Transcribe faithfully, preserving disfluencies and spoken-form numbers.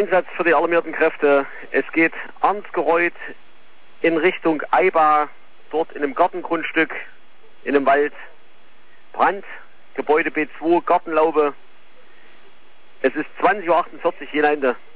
Einsatz für die alarmierten Kräfte. Es geht Arnsgereuth in Richtung Eiba, dort in einem Gartengrundstück, in einem Wald. Brand, Gebäude B zwei, Gartenlaube. Es ist zwanzig Uhr achtundvierzig, je Ende.